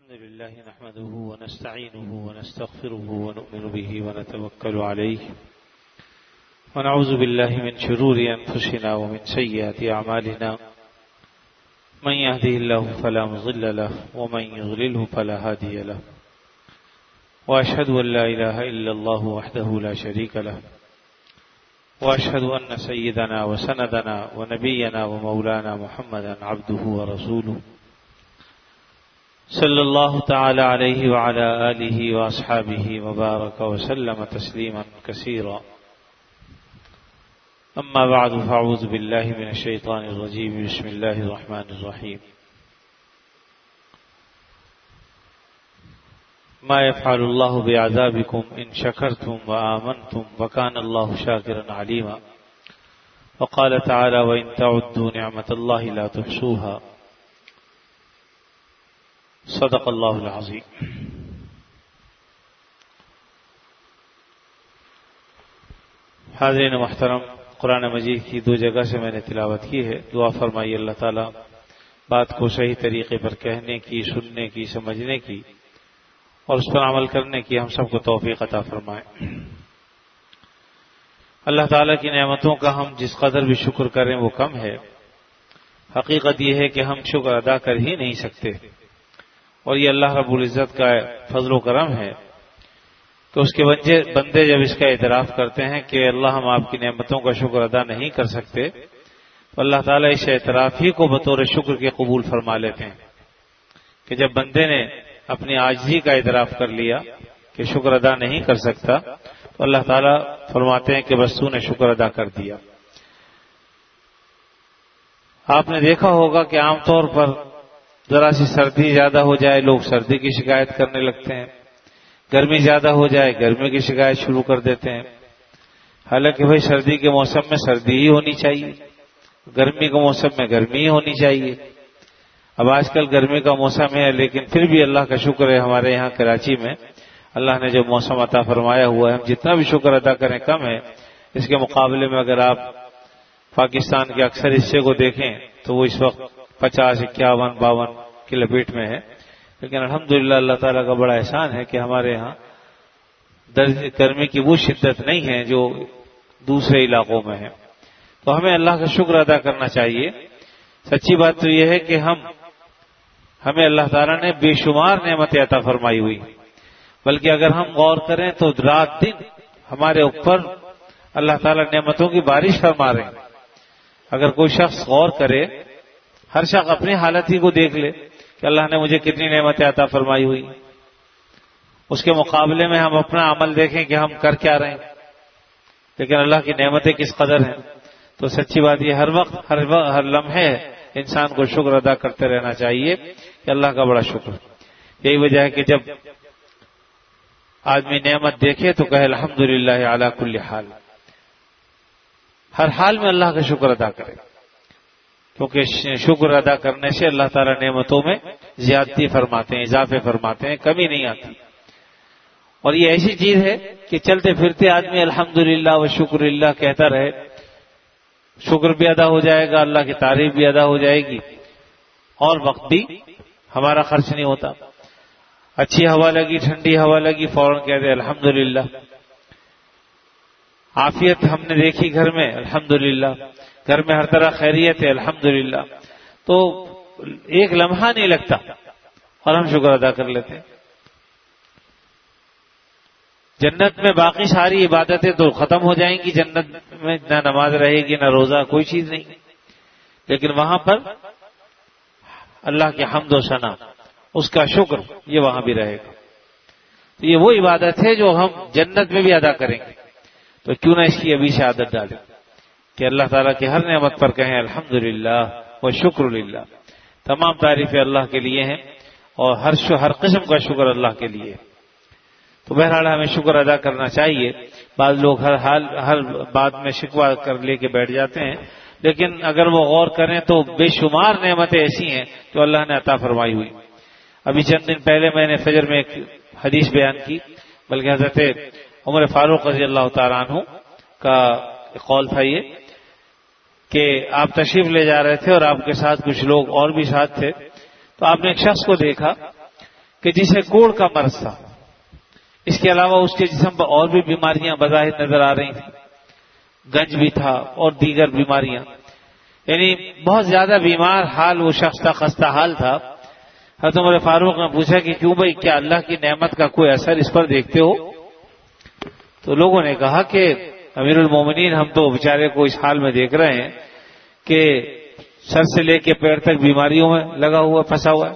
الحمد لله نحمده ونستعينه ونستغفره ونؤمن به ونتوكل عليه ونعوذ بالله من شرور أنفسنا ومن سيئات أعمالنا من يهده الله فلا مضل له ومن يضلله فلا هادي له وأشهد أن لا إله إلا الله وحده لا شريك له وأشهد أن سيدنا وسندنا ونبينا ومولانا محمدا عبده ورسوله صلی اللہ تعالی علیہ وعلى آلہ واصحابہ وبارک وسلم تسلیما کثیرا اما بعد فاعوذ باللہ من الشیطان الرجیم بسم اللہ الرحمن الرحیم ما يفعل اللہ بعذابکم ان شکرتم وآمنتم وکان اللہ شاکرا علیما وقال تعالی وإن تعدوا نعمت اللہ لا تحصوها صدق اللہ العظیم. حاضرین محترم، قرآن مجید کی دو جگہ سے میں نے تلاوت کی ہے. دعا فرمائی اللہ تعالی بات کو صحیح طریقے پر کہنے کی، سننے کی، سمجھنے کی اور اس پر عمل کرنے کی ہم سب کو توفیق عطا فرمائے. اللہ تعالی کی نعمتوں کا ہم جس قدر بھی شکر کریں وہ کم ہے. حقیقت یہ ہے کہ ہم شکر ادا کر ہی نہیں سکتے، اور یہ اللہ رب العزت کا فضل و کرم ہے کہ اس کے بندے جب اس کا اعتراف کرتے ہیں کہ اللہ ہم آپ کی نعمتوں کا شکر ادا نہیں کر سکتے، تو اللہ تعالیٰ اس اعتراف ہی کو بطور شکر کے قبول فرما لیتے ہیں کہ جب بندے نے اپنی عاجزی کا اعتراف کر لیا کہ شکر ادا نہیں کر سکتا، تو اللہ تعالیٰ فرماتے ہیں کہ بس تو نے شکر ادا کر دیا. آپ نے دیکھا ہوگا کہ عام طور پر ذرا سی سردی زیادہ ہو جائے لوگ سردی کی شکایت کرنے لگتے ہیں، گرمی زیادہ ہو جائے گرمی کی شکایت شروع کر دیتے ہیں. حالانکہ بھائی سردی کے موسم میں سردی ہی ہونی چاہیے، گرمی کے موسم میں گرمی ہی ہونی چاہیے. اب آج کل گرمی کا موسم ہے، لیکن پھر بھی اللہ کا شکر ہے ہمارے یہاں کراچی میں اللہ نے جو موسم عطا فرمایا ہوا ہے، ہم جتنا بھی شکر ادا کریں کم ہے. اس کے مقابلے میں اگر آپ پاکستان کے اکثر حصے کو دیکھیں تو وہ اس وقت 50, 51, 52 کی لپیٹ میں ہے. لیکن الحمدللہ اللہ تعالیٰ کا بڑا احسان ہے کہ ہمارے ہاں گرمی کی وہ شدت نہیں ہے جو دوسرے علاقوں میں ہے. تو ہمیں اللہ کا شکر ادا کرنا چاہیے. سچی بات تو یہ ہے کہ ہمیں اللہ تعالیٰ نے بے شمار نعمتیں عطا فرمائی ہوئی، بلکہ اگر ہم غور کریں تو رات دن ہمارے اوپر اللہ تعالیٰ نعمتوں کی بارش فرما رہے ہیں. اگر کوئی شخص غور کرے، ہر شخص اپنی حالت ہی کو دیکھ لے کہ اللہ نے مجھے کتنی نعمتیں عطا فرمائی ہوئی، اس کے مقابلے میں ہم اپنا عمل دیکھیں کہ ہم کر کیا رہے ہیں، لیکن اللہ کی نعمتیں کس قدر ہیں. تو سچی بات یہ ہر وقت ہر لمحے انسان کو شکر ادا کرتے رہنا چاہیے کہ اللہ کا بڑا شکر. یہی وجہ ہے کہ جب آدمی نعمت دیکھے تو کہے الحمدللہ علی کل حال، ہر حال میں اللہ کا شکر ادا کرے، کیونکہ شکر ادا کرنے سے اللہ تعالیٰ نعمتوں میں زیادتی فرماتے ہیں، اضافے فرماتے ہیں، کمی نہیں آتی. اور یہ ایسی چیز ہے کہ چلتے پھرتے آدمی الحمدللہ و شکر اللہ کہتا رہے، شکر بھی ادا ہو جائے گا، اللہ کی تعریف بھی ادا ہو جائے گی، اور وقت بھی ہمارا خرچ نہیں ہوتا. اچھی ہوا لگی، ٹھنڈی ہوا لگی، فوراً کہہ دے الحمدللہ. عافیت ہم نے دیکھی گھر میں، الحمدللہ. گھر میں ہر طرح خیریت ہے، الحمدللہ. تو ایک لمحہ نہیں لگتا اور ہم شکر ادا کر لیتے ہیں. جنت میں باقی ساری عبادتیں تو ختم ہو جائیں گی، جنت میں نہ نماز رہے گی، نہ روزہ، کوئی چیز نہیں، لیکن وہاں پر اللہ کی حمد و ثنا، اس کا شکر، یہ وہاں بھی رہے گا. تو یہ وہ عبادت ہے جو ہم جنت میں بھی ادا کریں گے. تو کیوں نہ اس کی ابھی سے عادت ڈالیں کہ اللہ تعالیٰ کی ہر نعمت پر کہیں الحمدللہ و شکر للہ. تمام تعریفیں اللہ کے لیے ہیں اور ہر قسم کا شکر اللہ کے لیے. تو بہرحال ہمیں شکر ادا کرنا چاہیے. بعض لوگ ہر بات میں شکوہ کر لے کے بیٹھ جاتے ہیں، لیکن اگر وہ غور کریں تو بے شمار نعمتیں ایسی ہیں جو اللہ نے عطا فرمائی ہوئی. ابھی چند دن پہلے میں نے فجر میں ایک حدیث بیان کی، بلکہ حضرت عمر فاروق رضی اللہ تعالیٰ عنہ کا قول تھا یہ کہ آپ تشریف لے جا رہے تھے اور آپ کے ساتھ کچھ لوگ اور بھی ساتھ تھے. تو آپ نے ایک شخص کو دیکھا کہ جسے کوڑ کا مرض تھا، اس کے علاوہ اس کے جسم پر اور بھی بیماریاں بظاہر نظر آ رہی تھیں، گنج بھی تھا اور دیگر بیماریاں، یعنی بہت زیادہ بیمار حال وہ شخص تھا، خستہ حال تھا۔ حضرت عمر فاروق نے پوچھا کہ کیوں بھائی، کیا اللہ کی نعمت کا کوئی اثر اس پر دیکھتے ہو؟ تو لوگوں نے کہا کہ امیر المومنین، ہم تو بیچارے کو اس حال میں دیکھ رہے ہیں کہ سر سے لے کے پیر تک بیماریوں میں لگا ہوا پھنسا ہوا ہے۔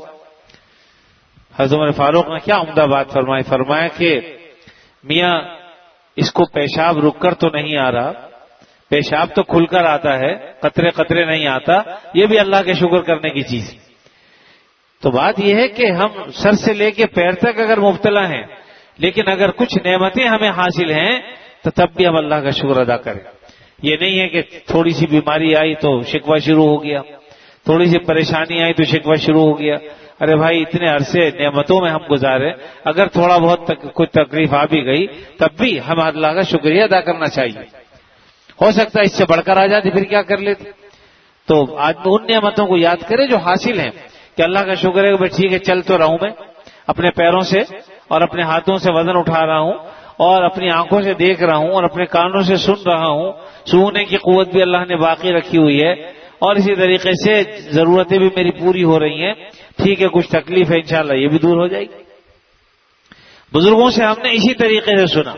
حضرت عمر فاروق نے کیا عمدہ بات فرمائی، فرمایا کہ میاں اس کو پیشاب رک کر تو نہیں آ رہا، پیشاب تو کھل کر آتا ہے، قطرے قطرے نہیں آتا، یہ بھی اللہ کے شکر کرنے کی چیز ہے۔ تو بات یہ ہے کہ ہم سر سے لے کے پیر تک اگر مبتلا ہیں، لیکن اگر کچھ نعمتیں ہمیں حاصل ہیں تو تب بھی ہم اللہ کا شکر ادا کریں۔ یہ نہیں ہے کہ تھوڑی سی بیماری آئی تو شکوہ شروع ہو گیا، تھوڑی سی پریشانی آئی تو شکوہ شروع ہو گیا۔ ارے بھائی، اتنے عرصے نعمتوں میں ہم گزارے، اگر تھوڑا بہت کوئی تکلیف آ بھی گئی تب بھی ہم اللہ کا شکریہ ادا کرنا چاہیے۔ ہو سکتا ہے اس سے بڑھ کر آ جاتی، پھر کیا کر لیتے؟ تو آج ان نعمتوں کو یاد کریں جو حاصل ہیں، کہ اللہ کا شکر ہے کہ ٹھیک ہے، چل تو رہا ہوں میں اپنے پیروں سے اور اپنے ہاتھوں سے وزن اٹھا رہا ہوں اور اپنی آنکھوں سے دیکھ رہا ہوں اور اپنے کانوں سے سن رہا ہوں، سننے کی قوت بھی اللہ نے باقی رکھی ہوئی ہے، اور اسی طریقے سے ضرورتیں بھی میری پوری ہو رہی ہیں۔ ٹھیک ہے، کچھ تکلیف ہے، انشاءاللہ یہ بھی دور ہو جائے گی۔ بزرگوں سے ہم نے اسی طریقے سے سنا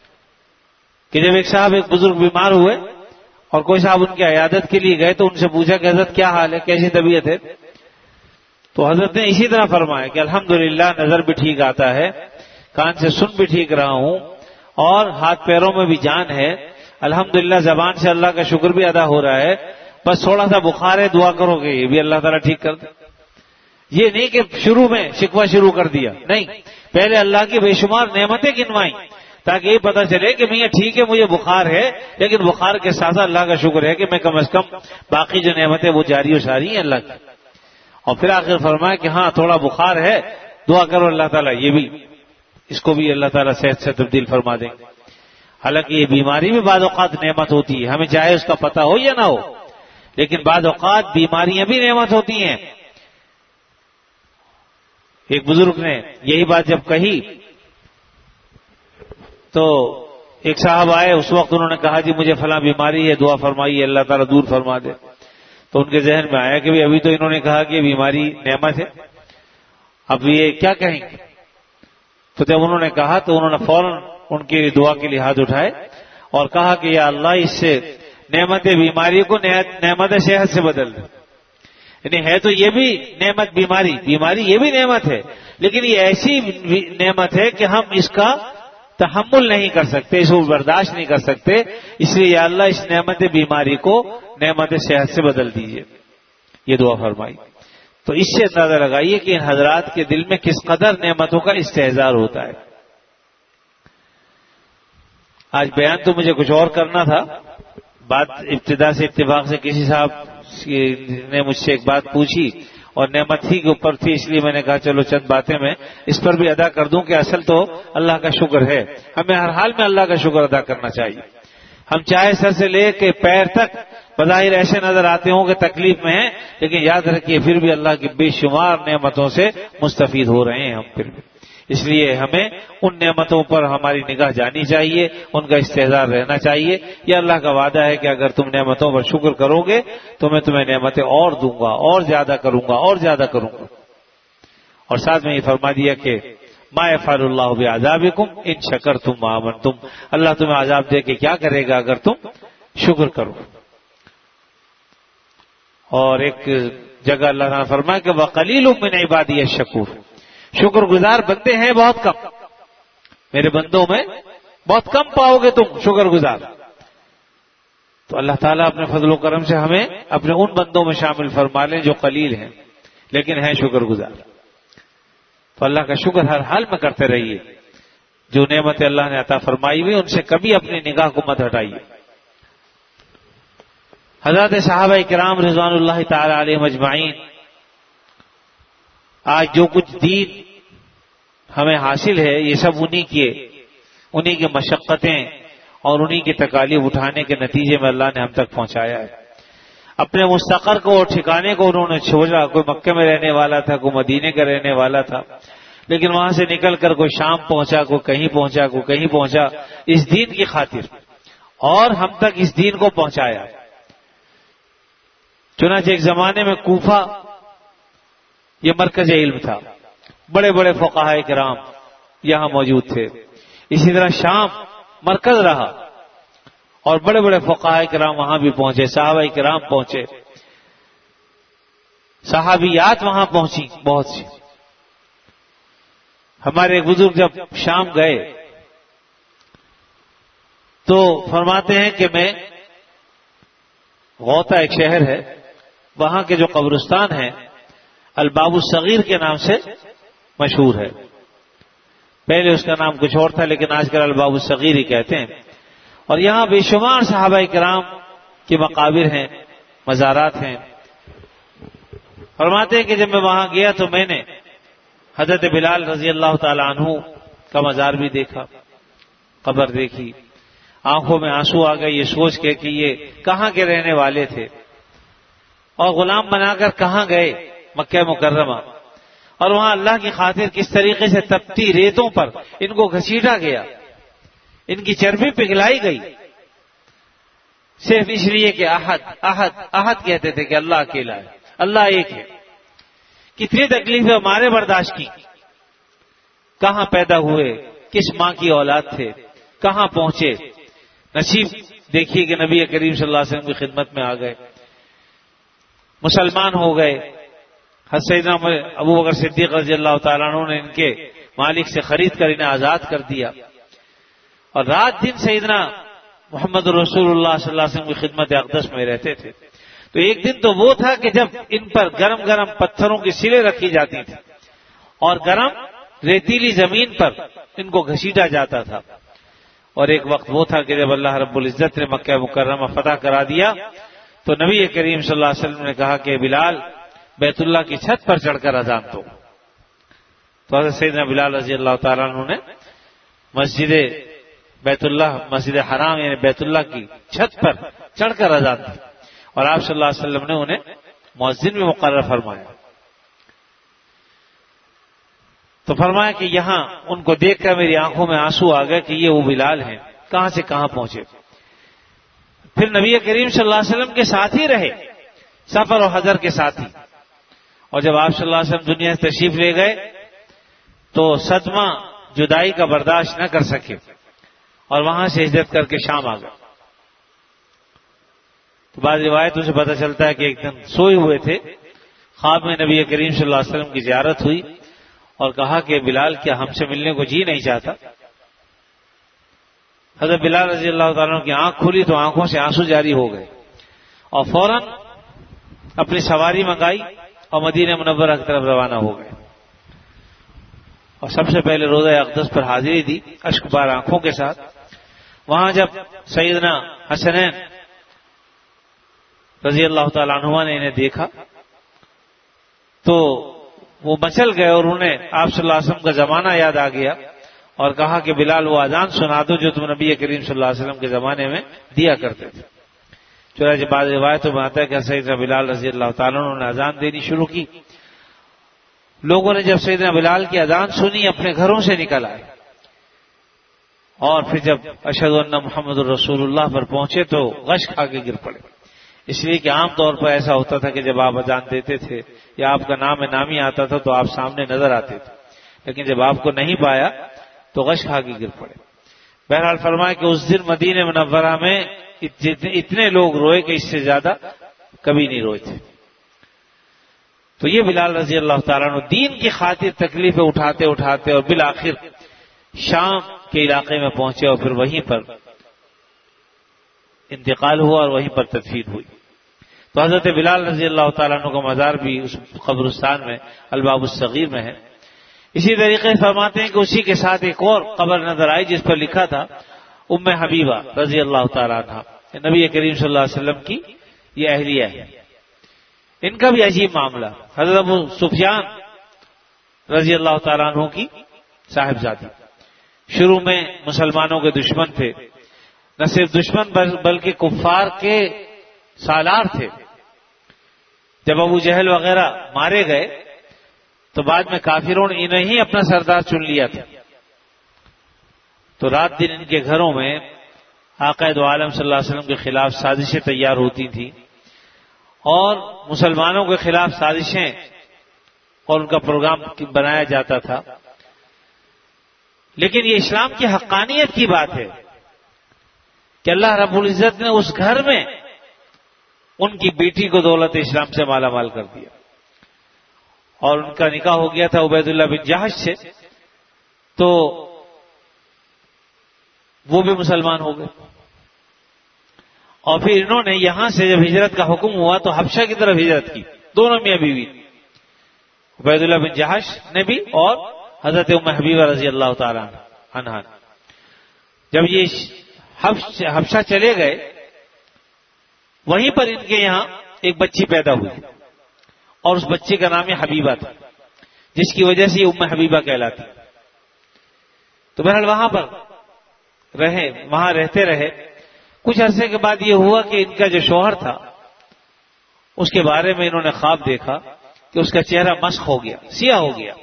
کہ جب ایک صاحب، ایک بزرگ بیمار ہوئے اور کوئی صاحب ان کی عیادت کے لیے گئے تو ان سے پوچھا کہ حضرت کیا حال ہے، کیسی طبیعت ہے؟ تو حضرت نے اسی طرح فرمایا کہ الحمدللہ نظر بھی ٹھیک آتا ہے، کان سے سن بھی ٹھیک رہا ہوں، اور ہاتھ پیروں میں بھی جان ہے، الحمدللہ زبان سے اللہ کا شکر بھی ادا ہو رہا ہے، بس تھوڑا سا بخار ہے، دعا کرو گے یہ بھی اللہ تعالیٰ ٹھیک کر دے۔ یہ نہیں کہ شروع میں شکوہ شروع کر دیا، نہیں، پہلے اللہ کی بے شمار نعمتیں گنوائیں تاکہ یہ پتہ چلے کہ میاں ٹھیک ہے، مجھے بخار ہے، لیکن بخار کے ساتھ اللہ کا شکر ہے کہ میں کم از کم باقی جو نعمتیں وہ جاری و ساری ہیں اللہ کی۔ اور پھر آخر فرمایا کہ ہاں تھوڑا بخار ہے، دعا کرو اللہ تعالیٰ یہ بھی، اس کو بھی اللہ تعالیٰ صحت سے تبدیل فرما دیں گے۔ حالانکہ یہ بیماری بھی بعض اوقات نعمت ہوتی ہے، ہمیں چاہے اس کا پتہ ہو یا نہ ہو، لیکن بعض اوقات بیماریاں بھی نعمت ہوتی ہیں۔ ایک بزرگ نے یہی بات جب کہی تو ایک صاحب آئے، اس وقت انہوں نے کہا جی مجھے فلاں بیماری ہے، دعا فرمائیے اللہ تعالیٰ دور فرما دے۔ تو ان کے ذہن میں آیا کہ ابھی تو انہوں نے کہا کہ بیماری نعمت ہے، اب یہ کیا کہیں گے؟ تو جب انہوں نے کہا تو انہوں نے فوراً ان کی دعا کے لیے ہاتھ اٹھائے اور کہا کہ یا اللہ اس سے نعمت بیماری کو نعمت صحت سے بدل دے۔ یعنی ہے تو یہ بھی نعمت بیماری یہ بھی نعمت ہے، لیکن یہ ایسی نعمت ہے کہ ہم اس کا تحمل نہیں کر سکتے، اس کو برداشت نہیں کر سکتے، اس لیے یا اللہ اس نعمت بیماری کو نعمت صحت سے بدل دیجئے، یہ دعا فرمائی۔ تو اس سے اندازہ لگائیے کہ ان حضرات کے دل میں کس قدر نعمتوں کا استحضار ہوتا ہے۔ آج بیان تو مجھے کچھ اور کرنا تھا، بات ابتدا سے اتفاق سے کسی صاحب نے مجھ سے ایک بات پوچھی اور نعمت ہی کے اوپر تھی، اس لیے میں نے کہا چلو چند باتیں میں اس پر بھی ادا کر دوں کہ اصل تو اللہ کا شکر ہے، ہمیں ہر حال میں اللہ کا شکر ادا کرنا چاہیے۔ ہم چاہے سر سے لے کے پیر تک بظاہر ایسے نظر آتے ہوں کہ تکلیف میں ہیں، لیکن یاد رکھیے پھر بھی اللہ کی بے شمار نعمتوں سے مستفید ہو رہے ہیں ہم پھر بھی۔ اس لیے ہمیں ان نعمتوں پر ہماری نگاہ جانی چاہیے، ان کا استحضار رہنا چاہیے۔ یہ اللہ کا وعدہ ہے کہ اگر تم نعمتوں پر شکر کرو گے تو میں تمہیں نعمتیں اور دوں گا، اور زیادہ کروں گا، اور زیادہ کروں گا۔ اور ساتھ میں یہ فرما دیا کہ ما یفعل اللہ بعذابکم ان شکرتم وآمنتم، اللہ تمہیں عذاب دے کے کیا کرے گا اگر تم شکر کرو۔ اور ایک جگہ اللہ تعالیٰ فرمایا کہ وقلیل من عبادی الشکور، شکر گزار بندے ہیں بہت کم، میرے بندوں میں بہت کم پاؤ گے تم شکر گزار۔ تو اللہ تعالیٰ اپنے فضل و کرم سے ہمیں اپنے ان بندوں میں شامل فرما لیں جو قلیل ہیں لیکن ہیں شکر گزار۔ تو اللہ کا شکر ہر حال میں کرتے رہیے، جو نعمت اللہ نے عطا فرمائی ہوئی ان سے کبھی اپنی نگاہ کو مت ہٹائیے۔ حضرات صحابہ کرام رضوان اللہ تعالی علیہم اجمعین، آج جو کچھ دین ہمیں حاصل ہے یہ سب انہی کی مشقتیں اور انہی کی تکالیف اٹھانے کے نتیجے میں اللہ نے ہم تک پہنچایا ہے۔ اپنے مستقر کو اور ٹھکانے کو انہوں نے چھوڑا، کوئی مکے میں رہنے والا تھا، کوئی مدینے کا رہنے والا تھا، لیکن وہاں سے نکل کر کوئی شام پہنچا، کوئی کہیں پہنچا، کوئی کہیں پہنچا، اس دین کی خاطر، اور ہم تک اس دین کو پہنچایا۔ چنانچہ ایک زمانے میں کوفہ یہ مرکز علم تھا، بڑے بڑے فقہاء کرام یہاں موجود تھے۔ اسی طرح شام مرکز رہا اور بڑے بڑے فقہاء کرام وہاں بھی پہنچے، صحابہ کرام پہنچے، صحابیات وہاں پہنچی بہت سی۔ ہمارے ایک بزرگ جب شام گئے تو فرماتے ہیں کہ میں غوطہ ایک شہر ہے، وہاں کے جو قبرستان ہیں الباب الصغیر کے نام سے مشہور ہے، پہلے اس کا نام کچھ اور تھا لیکن آج کل الباب الصغیر ہی کہتے ہیں، اور یہاں بے شمار صحابہ کرام کے مقابر ہیں، مزارات ہیں۔ فرماتے ہیں کہ جب میں وہاں گیا تو میں نے حضرت بلال رضی اللہ تعالی عنہ کا مزار بھی دیکھا، قبر دیکھی، آنکھوں میں آنسو آ گئے یہ سوچ کے کہ یہ کہاں کے رہنے والے تھے اور غلام بنا کر کہاں گئے مکہ مکرمہ، اور وہاں اللہ کی خاطر کس طریقے سے تپتی ریتوں پر ان کو گھسیٹا گیا، ان کی چربی پگھلائی گئی، صرف اس لیے کہ احد احد احد کہتے تھے کہ اللہ اکیلا ہے، اللہ ایک ہے۔ کتنی تکلیفیں ہمارے برداشت کی، کہاں پیدا ہوئے، کس ماں کی اولاد تھے، کہاں پہنچے، نصیب دیکھیے کہ نبی کریم صلی اللہ علیہ وسلم کی خدمت میں آ گئے، مسلمان ہو گئے۔ حضرت سیدنا ابو بکر صدیق رضی اللہ تعالیٰ عنہ نے ان کے مالک سے خرید کر انہیں آزاد کر دیا، اور رات دن سیدنا محمد رسول اللہ صلی اللہ علیہ وسلم کی خدمت اقدس میں رہتے تھے۔ تو ایک دن تو وہ تھا کہ جب ان پر گرم گرم پتھروں کی سلیں رکھی جاتی تھی اور گرم ریتیلی زمین پر ان کو گھسیٹا جاتا تھا، اور ایک وقت وہ تھا کہ جب اللہ رب العزت نے مکہ مکرمہ فتح کرا دیا تو نبی کریم صلی اللہ علیہ وسلم نے کہا کہ بلال بیت اللہ کی چھت پر چڑھ کر اذان دو، تو حضرت سیدنا بلال رضی اللہ تعالیٰ عنہ نے مسجد بیت اللہ، مسجد حرام یعنی بیت اللہ کی چھت پر چڑھ کر اذان دی، اور آپ صلی اللہ علیہ وسلم نے انہیں مؤذن بھی مقرر فرمایا۔ تو فرمایا کہ یہاں ان کو دیکھ کر میری آنکھوں میں آنسو آ گئے کہ یہ وہ بلال ہیں، کہاں سے کہاں پہنچے۔ پھر نبی کریم صلی اللہ علیہ وسلم کے ساتھ ہی رہے، سفر و حضر کے ساتھ ہی، اور جب آپ صلی اللہ علیہ وسلم دنیا سے تشریف لے گئے تو صدمہ جدائی کا برداشت نہ کر سکے اور وہاں سے ہجرت کر کے شام آ گئے۔ تو بعض روایتوں سے پتہ چلتا ہے کہ ایک دن سوئے ہوئے تھے، خواب میں نبی کریم صلی اللہ علیہ وسلم کی زیارت ہوئی اور کہا کہ بلال کیا ہم سے ملنے کو جی نہیں چاہتا؟ حضرت بلال رضی اللہ تعالیٰ کی آنکھ کھلی تو آنکھوں سے آنسو جاری ہو گئے، اور فوراً اپنی سواری منگائی اور مدینہ منورہ کی طرف روانہ ہو گئے، اور سب سے پہلے روضہ اقدس پر حاضری دی اشک بار آنکھوں کے ساتھ۔ وہاں جب سیدنا حسنین رضی اللہ تعالیٰ عنہ نے انہیں دیکھا تو وہ مچل گئے، اور انہیں آپ صلی اللہ علیہ وسلم کا زمانہ یاد آ گیا اور کہا کہ بلال وہ اذان سنا دو جو تم نبی کریم صلی اللہ علیہ وسلم کے زمانے میں دیا کرتے تھے۔ چنانچہ بعض روایتوں میں آتا ہے کہ سیدنا بلال رضی اللہ تعالیٰ عنہ نے اذان دینی شروع کی۔ لوگوں نے جب سیدنا بلال کی اذان سنی اپنے گھروں سے نکل آئے، اور پھر جب اشہد ان محمد الرسول اللہ پر پہنچے تو غش کھا کے گر پڑے، اس لیے کہ عام طور پر ایسا ہوتا تھا کہ جب آپ اذان دیتے تھے یا آپ کا نام نامی آتا تھا تو آپ سامنے نظر آتے تھے، لیکن جب آپ کو نہیں پایا تو غش کھا کے گر پڑے۔ بہرحال فرمایا کہ اس دن مدینہ منورہ میں اتنے لوگ روئے کہ اس سے زیادہ کبھی نہیں روئے تھے۔ تو یہ بلال رضی اللہ تعالیٰ عنہ دین کی خاطر تکلیفیں اٹھاتے اٹھاتے اور بالآخر شام کے علاقے میں پہنچے، اور پھر وہیں پر انتقال ہوا اور وہیں پر تدفین ہوئی۔ تو حضرت بلال رضی اللہ تعالیٰ عنہ کا مزار بھی اس قبرستان میں الباب الصغیر میں ہے۔ اسی طریقے سے فرماتے ہیں کہ اسی کے ساتھ ایک اور قبر نظر آئی جس پر لکھا تھا ام حبیبہ رضی اللہ تعالیٰ عنہ، نبی کریم صلی اللہ علیہ وسلم کی یہ اہلیہ ہے۔ ان کا بھی عجیب معاملہ، حضرت ابو سفیان رضی اللہ تعالیٰ عنہ کی صاحبزادی، شروع میں مسلمانوں کے دشمن تھے، نہ صرف دشمن بلکہ کفار کے سالار تھے۔ جب ابو جہل وغیرہ مارے گئے تو بعد میں کافروں نے انہیں ہی اپنا سردار چن لیا تھا. تو رات دن ان کے گھروں میں آقا دو عالم صلی اللہ علیہ وسلم کے خلاف سازشیں تیار ہوتی تھیں اور مسلمانوں کے خلاف سازشیں اور ان کا پروگرام بنایا جاتا تھا. لیکن یہ اسلام کی حقانیت کی بات ہے کہ اللہ رب العزت نے اس گھر میں ان کی بیٹی کو دولت اسلام سے مالا مال کر دیا اور ان کا نکاح ہو گیا تھا عبید اللہ بن جہش سے. تو وہ بھی مسلمان ہو گئے اور پھر انہوں نے یہاں سے جب ہجرت کا حکم ہوا تو حبشہ کی طرف ہجرت کی. دونوں میاں بیوی, عبید اللہ بن جہش نے بھی اور حضرت ام حبیبہ رضی اللہ تعالی عنہا. جب یہ حبشہ چلے گئے وہیں پر ان کے یہاں ایک بچی پیدا ہوئی اور اس بچی کا نام حبیبہ تھا, جس کی وجہ سے یہ ام حبیبہ کہلاتی. تو بہرحال وہاں پر رہے, وہاں رہتے رہے. کچھ عرصے کے بعد یہ ہوا کہ ان کا جو شوہر تھا اس کے بارے میں انہوں نے خواب دیکھا کہ اس کا چہرہ مسخ ہو گیا, سیاہ ہو گیا.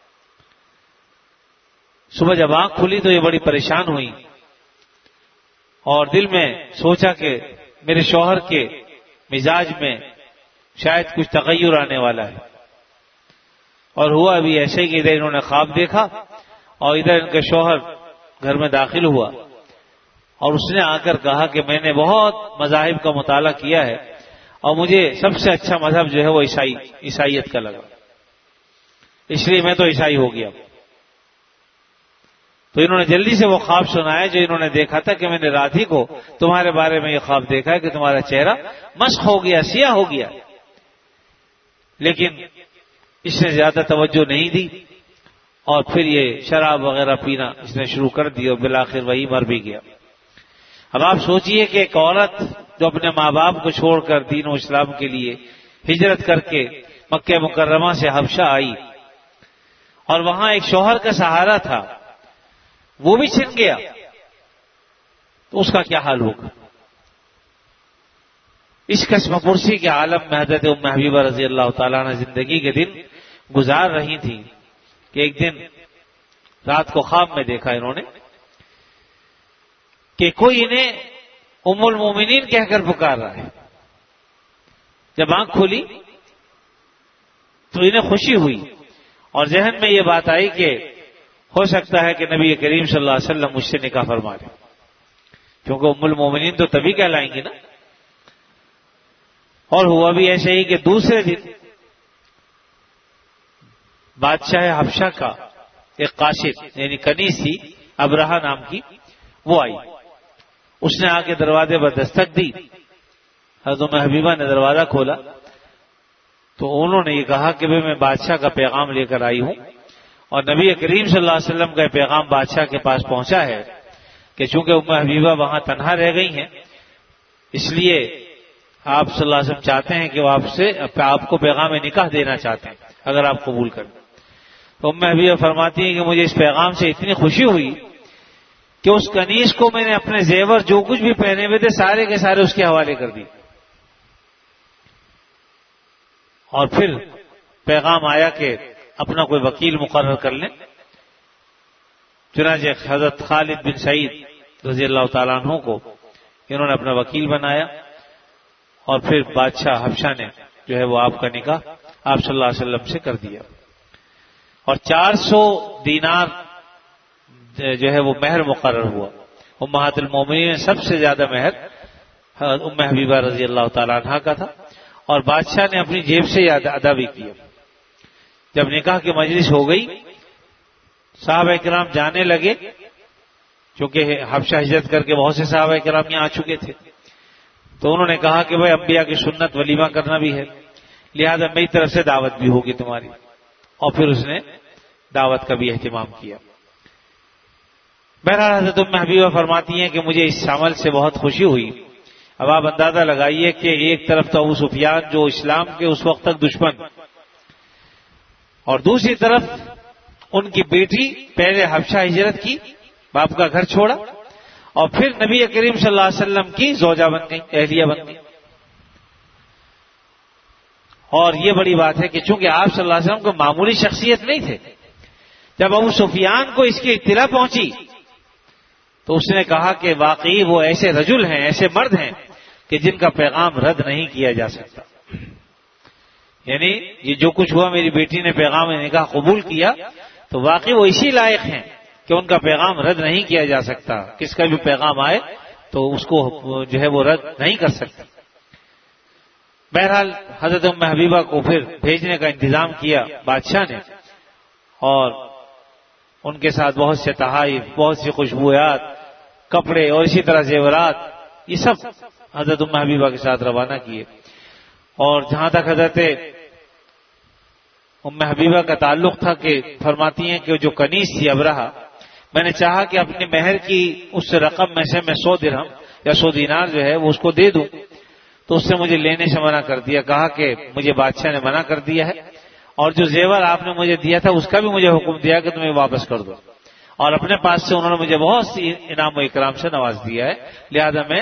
صبح جب آنکھ کھلی تو یہ بڑی پریشان ہوئی اور دل میں سوچا کہ میرے شوہر کے مزاج میں شاید کچھ تغیر آنے والا ہے. اور ہوا ابھی ایسے ہی کہ ادھر انہوں نے خواب دیکھا اور ادھر ان کا شوہر گھر میں داخل ہوا اور اس نے آ کر کہا کہ میں نے بہت مذاہب کا مطالعہ کیا ہے اور مجھے سب سے اچھا مذہب جو ہے وہ عیسائیت کا لگا, اس لیے میں تو عیسائی ہو گیا. تو انہوں نے جلدی سے وہ خواب سنایا جو انہوں نے دیکھا تھا کہ میں نے رات ہی کو تمہارے بارے میں یہ خواب دیکھا ہے کہ تمہارا چہرہ مسخ ہو گیا, سیاہ ہو گیا. لیکن اس نے زیادہ توجہ نہیں دی اور پھر یہ شراب وغیرہ پینا اس نے شروع کر دی اور بالآخر وہی مر بھی گیا. اب آپ سوچئے کہ ایک عورت جو اپنے ماں باپ کو چھوڑ کر دین و اسلام کے لیے ہجرت کر کے مکہ مکرمہ سے حبشہ آئی اور وہاں ایک شوہر کا سہارا تھا, وہ بھی چھن گیا, تو اس کا کیا حال ہوگا. اس قسم پرسی کے عالم میں حضرت ام حبیبہ رضی اللہ تعالیٰ عنہ زندگی کے دن گزار رہی تھی کہ ایک دن رات کو خواب میں دیکھا انہوں نے کہ کوئی انہیں ام المومنین کہہ کر پکار رہا ہے. جب آنکھ کھلی تو انہیں خوشی ہوئی اور ذہن میں یہ بات آئی کہ ہو سکتا ہے کہ نبی کریم صلی اللہ علیہ وسلم مجھ سے نکاح فرما لیں, کیونکہ ام المومنین تو تبھی کہلائیں گی نا. اور ہوا بھی ایسے ہی کہ دوسرے دن بادشاہ حبشہ کا ایک قاصد یعنی کنیز تھی ابرہہ نام کی, وہ آئی. اس نے آ کے دروازے پر دستک دی. حضرت ام حبیبہ نے دروازہ کھولا تو انہوں نے یہ کہا کہ میں بادشاہ کا پیغام لے کر آئی ہوں اور نبی کریم صلی اللہ علیہ وسلم کا پیغام بادشاہ کے پاس پہنچا ہے کہ چونکہ ام حبیبہ وہاں تنہا رہ گئی ہیں اس لیے آپ صلی اللہ علیہ وسلم چاہتے ہیں کہ وہ آپ کو پیغام نکاح دینا چاہتے ہیں اگر آپ قبول کریں. تو ام حبیبہ فرماتی ہیں کہ مجھے اس پیغام سے اتنی خوشی ہوئی کہ اس کنیز کو میں نے اپنے زیور جو کچھ بھی پہنے ہوئے تھے سارے کے سارے اس کے حوالے کر دی. اور پھر پیغام آیا کہ اپنا کوئی وکیل مقرر کر لیں. چنانچہ حضرت خالد بن سعید رضی اللہ تعالیٰ عنہ کو انہوں نے اپنا وکیل بنایا اور پھر بادشاہ حبشہ نے جو ہے وہ آپ کا نکاح آپ صلی اللہ علیہ وسلم سے کر دیا اور 400 دینار جو ہے وہ مہر مقرر ہوا. امہات المومنین میں سب سے زیادہ مہر ام حبیبہ رضی اللہ تعالیٰ عنہ کا تھا اور بادشاہ نے اپنی جیب سے ادا بھی کیا. جب نکاح کی مجلس ہو گئی صحابہ کرام جانے لگے, چونکہ حبشہ ہجرت کر کے بہت سے صحابہ کرام یہاں آ چکے تھے, تو انہوں نے کہا کہ بھائی انبیاء کی سنت ولیمہ کرنا بھی ہے, لہذا میری طرف سے دعوت بھی ہوگی تمہاری. اور پھر اس نے دعوت کا بھی اہتمام کیا. بہرحال حضرت ام حبیبہ فرماتی ہیں کہ مجھے اس عمل سے بہت خوشی ہوئی. اب آپ اندازہ لگائیے کہ ایک طرف تو ابو سفیان جو اسلام کے اس وقت تک دشمن اور دوسری طرف ان کی بیٹی پہلے حبشہ ہجرت کی, باپ کا گھر چھوڑا اور پھر نبی کریم صلی اللہ علیہ وسلم کی زوجہ بن گئی, اہلیہ بن گئی. اور یہ بڑی بات ہے کہ چونکہ آپ صلی اللہ علیہ وسلم کو معمولی شخصیت نہیں تھے، جب ابو سفیان کو اس کی اطلاع پہنچی تو اس نے کہا کہ واقعی وہ ایسے رجل ہیں، ایسے مرد ہیں کہ جن کا پیغام رد نہیں کیا جا سکتا. یعنی یہ جو کچھ ہوا، میری بیٹی نے پیغام نکاح قبول کیا تو واقعی وہ اسی لائق ہیں کہ ان کا پیغام رد نہیں کیا جا سکتا. کس کا بھی پیغام آئے تو اس کو جو ہے وہ رد نہیں کر سکتا. بہرحال حضرت ام حبیبہ کو پھر بھیجنے کا انتظام کیا بادشاہ نے، اور ان کے ساتھ بہت سے تحائف، بہت سی خوشبویات، کپڑے اور اسی طرح زیورات، یہ سب حضرت ام حبیبہ کے ساتھ روانہ کیے. اور جہاں تک حضرت ام حبیبہ کا تعلق تھا کہ فرماتی ہیں کہ جو کنیز تھی ابرہہ، میں نے چاہا کہ اپنے مہر کی اس رقم میں سے میں 100 درہم یا 100 دینار جو ہے وہ اس کو دے دوں، تو اس نے مجھے لینے سے منع کر دیا. کہا کہ مجھے بادشاہ نے منع کر دیا ہے، اور جو زیور آپ نے مجھے دیا تھا اس کا بھی مجھے حکم دیا کہ تمہیں واپس کر دو، اور اپنے پاس سے انہوں نے مجھے بہت سی انعام و اکرام سے نواز دیا ہے، لہذا میں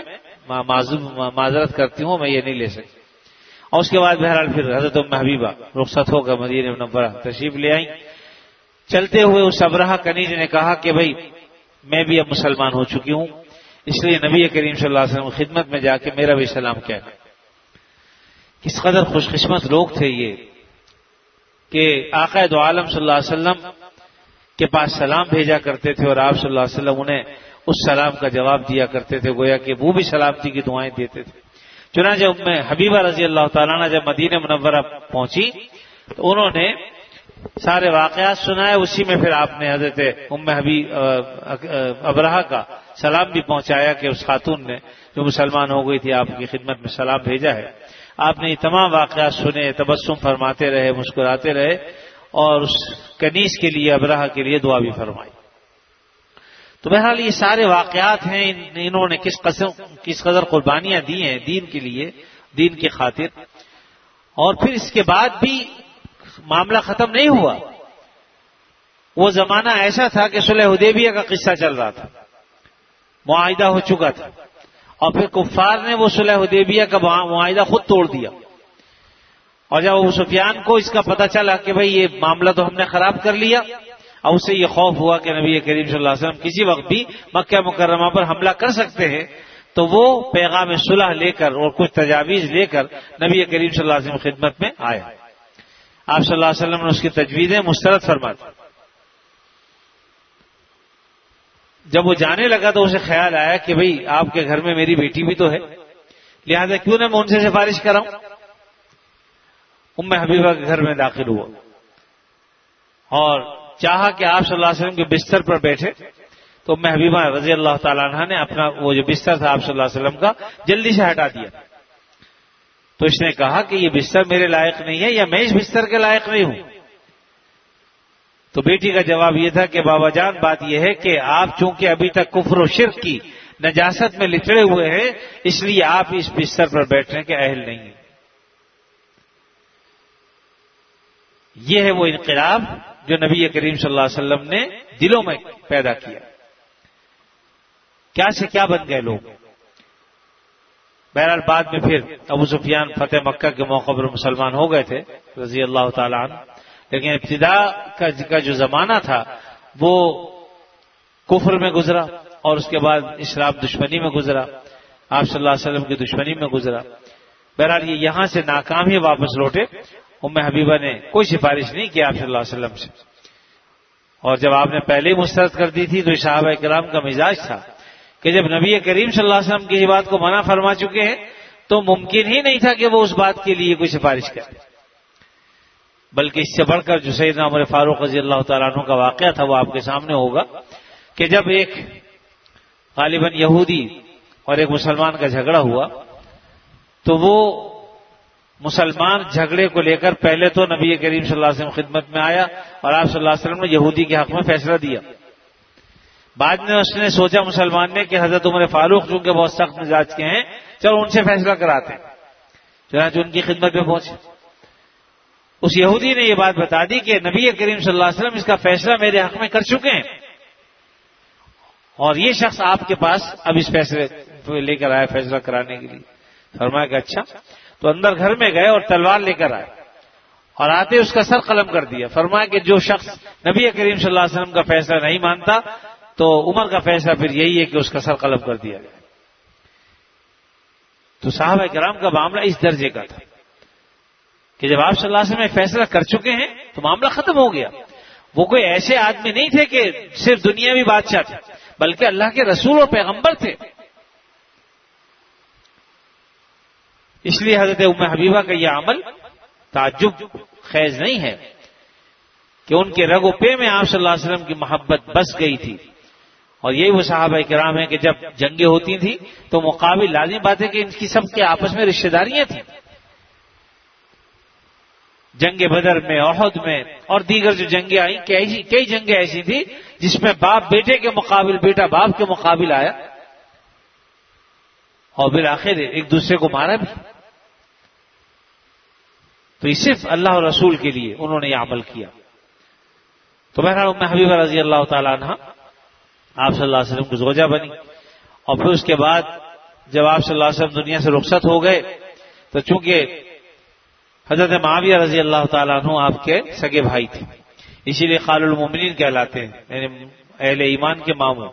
معذرت کرتی ہوں، میں یہ نہیں لے سکتی. اور اس کے بعد بہرحال پھر حضرت ام حبیبہ رخصت ہو کر مدینہ منورہ تشریف لے آئیں. چلتے ہوئے اس ابرہہ کنیز نے کہا کہ بھائی میں بھی اب مسلمان ہو چکی ہوں، اس لیے نبی کریم صلی اللہ علیہ وسلم کی خدمت میں جا کے میرا بھی سلام کہنا. کس قدر خوش قسمت لوگ تھے یہ کہ آقا دو عالم صلی اللہ علیہ وسلم کے پاس سلام بھیجا کرتے تھے، اور آپ صلی اللہ علیہ وسلم انہیں اس سلام کا جواب دیا کرتے تھے، گویا کہ وہ بھی سلامتی کی دعائیں دیتے تھے. چنانچہ ام حبیبہ رضی اللہ تعالیٰ عنہ جب مدینہ منورہ پہنچی تو انہوں نے سارے واقعات سنائے. اسی میں پھر آپ نے حضرت ام ابرہہ کا سلام بھی پہنچایا کہ اس خاتون نے جو مسلمان ہو گئی تھی آپ کی خدمت میں سلام بھیجا ہے. آپ نے یہ تمام واقعات سنے، تبسم فرماتے رہے، مسکراتے رہے، اور اس کنیز کے لیے، ابرہہ کے لیے دعا بھی فرمائی. تو بہرحال یہ سارے واقعات ہیں، انہوں نے کس قدر قربانیاں دی ہیں دین کے لیے، دین کی خاطر. اور پھر اس کے بعد بھی معاملہ ختم نہیں ہوا. وہ زمانہ ایسا تھا کہ صلح حدیبیہ کا قصہ چل رہا تھا، معاہدہ ہو چکا تھا، اور پھر کفار نے وہ صلح حدیبیہ کا معاہدہ خود توڑ دیا. اور جب ابو سفیان کو اس کا پتہ چلا کہ بھئی یہ معاملہ تو ہم نے خراب کر لیا، اب اسے یہ خوف ہوا کہ نبی کریم صلی اللہ علیہ وسلم کسی وقت بھی مکہ مکرمہ پر حملہ کر سکتے ہیں، تو وہ پیغام صلح لے کر اور کچھ تجاویز لے کر نبی کریم صلی اللہ علیہ وسلم خدمت میں آیا. آپ صلی اللہ علیہ وسلم نے اس کی تجویزیں مسترد فرما دی. جب وہ جانے لگا تو اسے خیال آیا کہ بھئی آپ کے گھر میں میری بیٹی بھی تو ہے، لہذا کیوں نہ میں ان سے سفارش کراؤں. ام حبیبہ کے گھر میں داخل ہوا اور چاہا کہ آپ صلی اللہ علیہ وسلم کے بستر پر بیٹھے، تو ام حبیبہ رضی اللہ تعالیٰ عنہ نے اپنا وہ جو بستر تھا آپ صلی اللہ علیہ وسلم کا جلدی سے ہٹا دیا. تو اس نے کہا کہ یہ بستر میرے لائق نہیں ہے، یا میں اس بستر کے لائق نہیں ہوں. تو بیٹی کا جواب یہ تھا کہ بابا جان بات یہ ہے کہ آپ چونکہ ابھی تک کفر و شرک کی نجاست میں لتڑے ہوئے ہیں، اس لیے آپ اس بستر پر بیٹھنے کے اہل نہیں ہیں. یہ ہے وہ انقلاب جو نبی کریم صلی اللہ علیہ وسلم نے دلوں میں پیدا کیا. کیا سے کیا بن گئے لوگ. بہرحال بعد میں پھر ابو سفیان فتح مکہ کے موقع پر مسلمان ہو گئے تھے رضی اللہ تعالی عنہ، لیکن ابتدا کا جو زمانہ تھا وہ کفر میں گزرا، اور اس کے بعد اسلام دشمنی میں گزرا، آپ صلی اللہ علیہ وسلم کی دشمنی میں گزرا. بہرحال یہ یہاں سے ناکام ہی واپس لوٹے. ام حبیبہ نے کوئی سفارش نہیں کی آپ صلی اللہ علیہ وسلم سے، اور جب آپ نے پہلے ہی مسترد کر دی تھی تو صحابہ کرام کا مزاج تھا کہ جب نبی کریم صلی اللہ علیہ وسلم کسی بات کو منع فرما چکے ہیں تو ممکن ہی نہیں تھا کہ وہ اس بات کے لیے کوئی سفارش کرے. بلکہ اس سے بڑھ کر جو سیدنا عمر فاروق رضی اللہ تعالیٰ عنہ کا واقعہ تھا وہ آپ کے سامنے ہوگا کہ جب ایک غالباً یہودی اور ایک مسلمان کا جھگڑا ہوا تو وہ مسلمان جھگڑے کو لے کر پہلے تو نبی کریم صلی اللہ علیہ وسلم خدمت میں آیا اور آپ صلی اللہ علیہ وسلم نے یہودی کے حق میں فیصلہ دیا. بعد میں اس نے سوچا مسلمان نے کہ حضرت عمر فاروق چونکہ بہت سخت مزاج کے ہیں، چلو ان سے فیصلہ کراتے ہیں. چنانچہ ان کی خدمت میں پہنچے. اس یہودی نے یہ بات بتا دی کہ نبی کریم صلی اللہ علیہ وسلم اس کا فیصلہ میرے حق میں کر چکے ہیں، اور یہ شخص آپ کے پاس اب اس فیصلے لے کر آیا فیصلہ کرانے کے لیے. فرمایا کہ اچھا. تو اندر گھر میں گئے اور تلوار لے کر آئے اور آتے اس کا سر قلم کر دیا. فرمایا کہ جو شخص نبی کریم صلی اللہ علیہ وسلم کا فیصلہ نہیں مانتا تو عمر کا فیصلہ پھر یہی ہے کہ اس کا سر قلم کر دیا گیا. تو صحابہ کرام کا معاملہ اس درجے کا تھا کہ جب آپ صلی اللہ علیہ وسلم فیصلہ کر چکے ہیں تو معاملہ ختم ہو گیا. وہ کوئی ایسے آدمی نہیں تھے کہ صرف دنیاوی بادشاہ تھے، بلکہ اللہ کے رسول اور پیغمبر تھے. اس لیے حضرت ام حبیبہ کا یہ عمل تعجب خیز نہیں ہے کہ ان کے رگ و پے میں آپ صلی اللہ علیہ وسلم کی محبت بس گئی تھی. اور یہی وہ صحابہ کرام ہیں کہ جب جنگیں ہوتی تھیں تو مقابل لازمی بات ہے کہ ان کی سب کے آپس میں رشتہ داریاں تھیں. جنگ بدر میں، احد میں اور دیگر جو جنگیں آئیں، کئی جنگیں ایسی تھیں جس میں باپ بیٹے کے مقابل، بیٹا باپ کے مقابل آیا اور بالآخر ایک دوسرے کو مارا بھی. تو یہ صرف اللہ اور رسول کے لیے انہوں نے یہ عمل کیا. تو بہرحال ام حبیبہ رضی اللہ تعالیٰ عنہ آپ صلی اللہ علیہ وسلم کی زوجہ بنی. اور پھر اس کے بعد جب آپ صلی اللہ علیہ وسلم دنیا سے رخصت ہو گئے تو چونکہ حضرت معاویہ رضی اللہ تعالیٰ عنہ آپ کے سگے بھائی تھے، اسی لیے خال المومنین کہلاتے ہیں، یعنی اہل ایمان کے ماموں.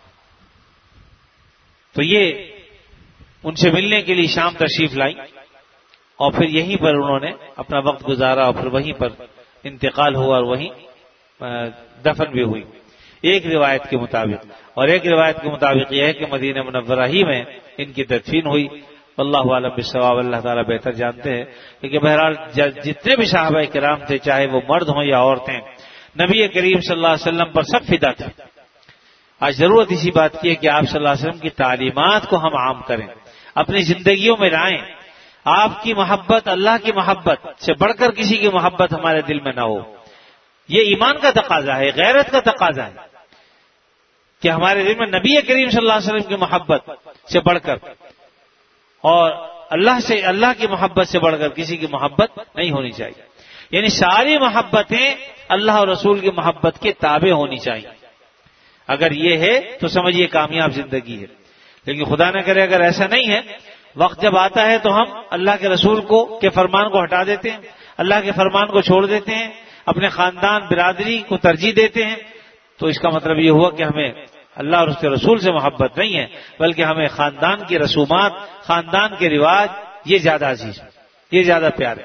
تو یہ ان سے ملنے کے لیے شام تشریف لائیں اور پھر یہیں پر انہوں نے اپنا وقت گزارا اور پھر وہیں پر انتقال ہوا اور وہیں دفن بھی ہوئی ایک روایت کے مطابق. اور ایک روایت کے مطابق یہ ہے کہ مدینہ منورہ ہی میں ان کی تدفین ہوئی. اللہ عالم بالصواب، اللہ تعالیٰ بہتر جانتے ہیں. لیکن بہرحال جتنے بھی صحابہ کرام تھے، چاہے وہ مرد ہوں یا عورتیں، نبی کریم صلی اللہ علیہ وسلم پر سب فدا تھے. آج ضرورت اسی بات کی ہے کہ آپ صلی اللہ علیہ وسلم کی تعلیمات کو ہم عام کریں، اپنی زندگیوں میں لائیں. آپ کی محبت، اللہ کی محبت سے بڑھ کر کسی کی محبت ہمارے دل میں نہ ہو. یہ ایمان کا تقاضا ہے، غیرت کا تقاضا ہے کہ ہمارے دل میں نبی کریم صلی اللہ علیہ وسلم کی محبت سے بڑھ کر اور اللہ کی محبت سے بڑھ کر کسی کی محبت نہیں ہونی چاہیے. یعنی ساری محبتیں اللہ اور رسول کی محبت کے تابع ہونی چاہیے. اگر یہ ہے تو سمجھیے کامیاب زندگی ہے. لیکن خدا نہ کرے اگر ایسا نہیں ہے، وقت جب آتا ہے تو ہم اللہ کے رسول کے فرمان کو ہٹا دیتے ہیں، اللہ کے فرمان کو چھوڑ دیتے ہیں، اپنے خاندان برادری کو ترجیح دیتے ہیں، تو اس کا مطلب یہ ہوا کہ ہمیں اللہ اور اس کے رسول سے محبت نہیں ہے، بلکہ ہمیں خاندان کی رسومات، خاندان کے رواج یہ زیادہ عزیز، یہ زیادہ پیارے.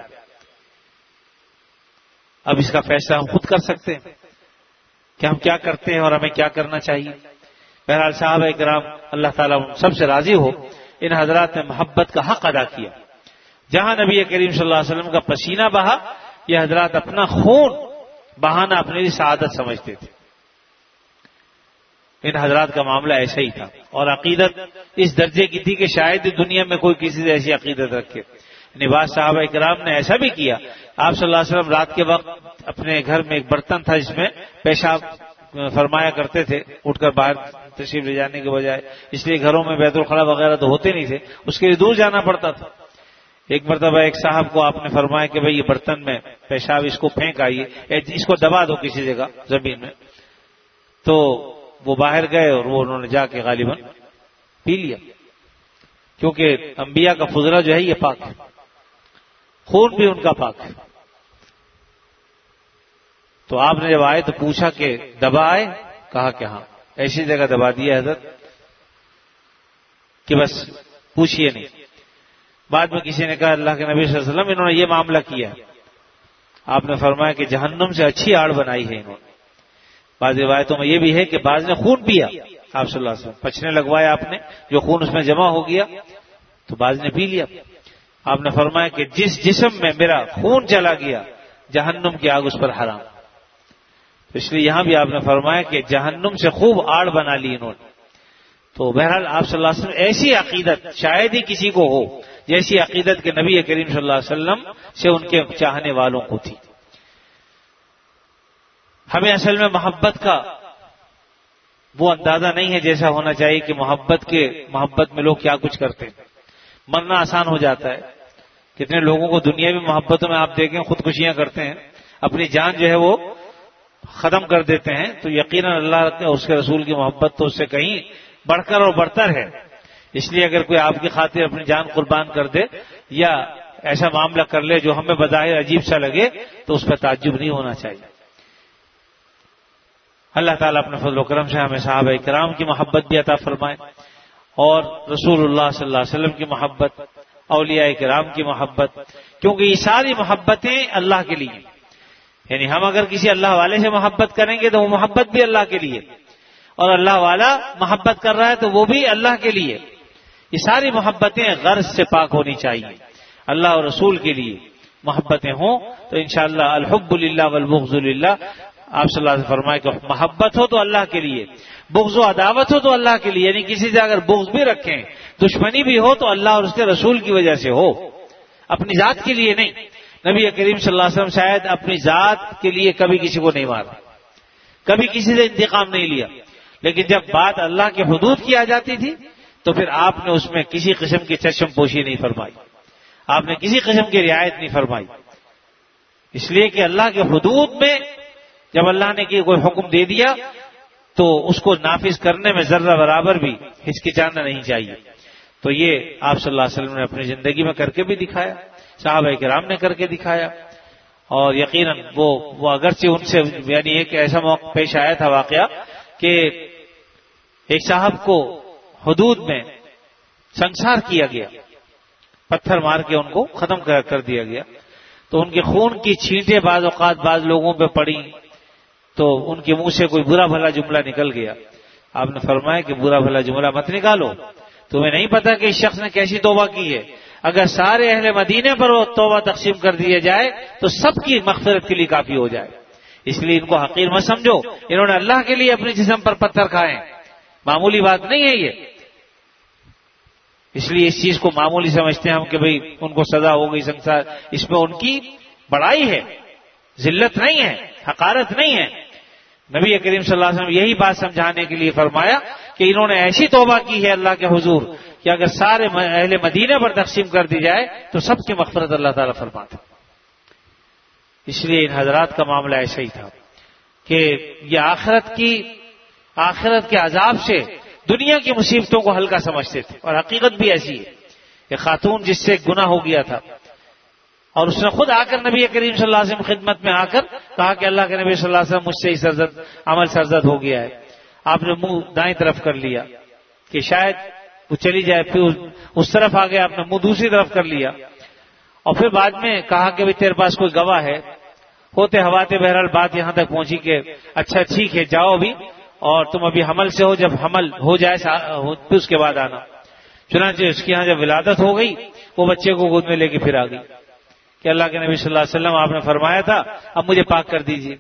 اب اس کا فیصلہ ہم خود کر سکتے ہیں کہ ہم کیا کرتے ہیں اور ہمیں کیا کرنا چاہیے. بہرحال صحابہ کرام اللہ تعالیٰ سب سے راضی ہو، ان حضرات نے محبت کا حق ادا کیا. جہاں نبی کریم صلی اللہ علیہ وسلم کا پسینہ بہا، یہ حضرات اپنا خون بہانا اپنے لیے سعادت سمجھتے تھے. ان حضرات کا معاملہ ایسا ہی تھا. اور عقیدت اس درجے کی تھی کہ شاید دنیا میں کوئی کسی سے ایسی عقیدت رکھے. بعض صحابہ کرام نے ایسا بھی کیا. آپ صلی اللہ علیہ وسلم رات کے وقت اپنے گھر میں ایک برتن تھا جس میں پیشاب فرمایا کرتے تھے، اٹھ کر باہر تشریف لے جانے کے بجائے، اس لیے گھروں میں بیت الخلا وغیرہ تو ہوتے نہیں تھے، اس کے لیے دور جانا پڑتا تھا. ایک مرتبہ ایک صاحب کو آپ نے فرمایا کہ بھئی یہ برتن میں پیشاب اس کو پھینک آئیے، اس کو دبا دو کسی جگہ زمین میں. تو وہ باہر گئے اور وہ انہوں نے جا کے غالباً پی لیا، کیونکہ انبیاء کا فضلہ جو ہے یہ پاک ہے، خون بھی ان کا پاک ہے. تو آپ نے جب آئے تو پوچھا کہ دبا آئے؟ کہا کہ ہاں. ایسی جگہ دبا دیا حضرت کہ بس پوچھئے نہیں. بعد میں کسی نے کہا اللہ کے نبی صلی اللہ علیہ وسلم انہوں نے یہ معاملہ کیا. آپ نے فرمایا کہ جہنم سے اچھی آڑ بنائی ہے انہوں نے. بعض روایتوں میں یہ بھی ہے کہ بعض نے خون پیا آپ صلی اللہ علیہ وسلم، پچھنے لگوایا آپ نے، جو خون اس میں جمع ہو گیا تو بعض نے پی لیا. آپ نے فرمایا کہ جس جسم میں میرا خون چلا گیا جہنم کی آگ اس پر حرام. اس لیے یہاں بھی آپ نے فرمایا کہ جہنم سے خوب آڑ بنا لی انہوں نے. تو بہرحال آپ صلی اللہ علیہ وسلم ایسی عقیدت شاید ہی کسی کو ہو جیسی عقیدت کے نبی کریم صلی اللہ علیہ وسلم سے ان کے چاہنے والوں کو تھی. ہمیں اصل میں محبت کا وہ اندازہ نہیں ہے جیسا ہونا چاہیے کہ محبت میں لوگ کیا کچھ کرتے ہیں. مرنا آسان ہو جاتا ہے. کتنے لوگوں کو دنیاوی محبتوں میں آپ دیکھیں خودکشیاں کرتے ہیں، اپنی جان جو ہے وہ ختم کر دیتے ہیں. تو یقیناً اللہ اور اس کے رسول کی محبت تو اس سے کہیں بڑھ کر اور برتر ہے. اس لیے اگر کوئی آپ کی خاطر اپنی جان قربان کر دے یا ایسا معاملہ کر لے جو ہمیں بظاہر عجیب سا لگے تو اس پہ تعجب نہیں ہونا چاہیے۔ اللہ تعالیٰ اپنے فضل و کرم سے ہمیں صحابہ کرام کی محبت بھی عطا فرمائے اور رسول اللہ صلی اللہ علیہ وسلم کی محبت، اولیاء کرام کی محبت، کیونکہ یہ ساری محبتیں اللہ کے لیے، یعنی ہم اگر کسی اللہ والے سے محبت کریں گے تو وہ محبت بھی اللہ کے لیے، اور اللہ والا محبت کر رہا ہے تو وہ بھی اللہ کے لیے۔ یہ ساری محبتیں غرض سے پاک ہونی چاہیے، اللہ اور رسول کے لیے محبتیں ہوں تو انشاءاللہ الحب للہ والبغض للہ۔ آپ صلی اللہ علیہ وسلم فرمائے کہ محبت ہو تو اللہ کے لیے، بغض و عداوت ہو تو اللہ کے لیے، یعنی کسی سے اگر بغض بھی رکھیں، دشمنی بھی ہو تو اللہ اور اس کے رسول کی وجہ سے ہو، اپنی ذات کے لیے نہیں۔ نبی کریم صلی اللہ علیہ وسلم شاید اپنی ذات کے لیے کبھی کسی کو نہیں مارا، کبھی کسی سے انتقام نہیں لیا، لیکن جب بات اللہ کے حدود کی آ جاتی تھی تو پھر آپ نے اس میں کسی قسم کی چشم پوشی نہیں فرمائی، آپ نے کسی قسم کی رعایت نہیں فرمائی، اس لیے کہ اللہ کے حدود میں جب اللہ نے کوئی حکم دے دیا تو اس کو نافذ کرنے میں ذرہ برابر بھی ہچکچانا نہیں چاہیے۔ تو یہ آپ صلی اللہ علیہ وسلم نے اپنی زندگی میں کر کے بھی دکھایا، صحابہ کرام نے کر کے دکھایا، اور یقیناً وہ اگرچہ ان سے یعنی ایک ایسا موقع پیش آیا تھا واقعہ کہ ایک صاحب کو حدود میں سنسار کیا گیا، پتھر مار کے ان کو ختم کر دیا گیا، تو ان کے خون کی چھینٹیں بعض اوقات بعض لوگوں پہ پڑی تو ان کے منہ سے کوئی برا بھلا جملہ نکل گیا۔ آپ نے فرمایا کہ برا بھلا جملہ مت نکالو، تمہیں نہیں پتا کہ اس شخص نے کیسی توبہ کی ہے، اگر سارے اہل مدینے پر وہ توبہ تقسیم کر دیا جائے تو سب کی مغفرت کے لیے کافی ہو جائے، اس لیے ان کو حقیر مت سمجھو، انہوں نے اللہ کے لیے اپنے جسم پر پتھر کھائے، معمولی بات نہیں ہے یہ، اس لیے اس چیز کو معمولی سمجھتے ہیں ہم کہ بھئی ان کو سزا ہو گئی سنسار، اس میں ان کی بڑائی ہے، ذلت نہیں ہے، حقارت نہیں ہے۔ نبی کریم صلی اللہ علیہ وسلم یہی بات سمجھانے کے لیے فرمایا کہ انہوں نے ایسی توبہ کی ہے اللہ کے حضور کہ اگر سارے اہل مدینہ پر تقسیم کر دی جائے تو سب کی مغفرت اللہ تعالیٰ فرماتا۔ اس لیے ان حضرات کا معاملہ ایسا ہی تھا کہ یہ آخرت کے عذاب سے دنیا کی مصیبتوں کو ہلکا سمجھتے تھے، اور حقیقت بھی ایسی ہے کہ خاتون جس سے گناہ ہو گیا تھا اور اس نے خود آ کر نبی کریم صلی اللہ علیہ وسلم خدمت میں آ کر کہا کہ اللہ کے نبی صلی اللہ علیہ وسلم مجھ سے ہی عمل سرزد ہو گیا ہے، آپ نے منہ دائیں طرف کر لیا کہ شاید وہ چلی جائے، پھر اس طرف آ گیا، آپ نے منہ دوسری طرف کر لیا، اور پھر بعد میں کہا کہ تیرے پاس کوئی گواہ ہے، ہوتے ہواتے بہرحال بات یہاں تک پہنچی کہ اچھا ٹھیک ہے جاؤ ابھی، اور تم ابھی حمل سے ہو، جب حمل ہو جائے پھر اس کے بعد آنا۔ چنانچہ اس کے یہاں جب ولادت ہو گئی وہ بچے کو گود میں لے کے پھر آ گئی کہ اللہ کے نبی صلی اللہ علیہ وسلم آپ نے فرمایا تھا اب مجھے پاک کر دیجیے،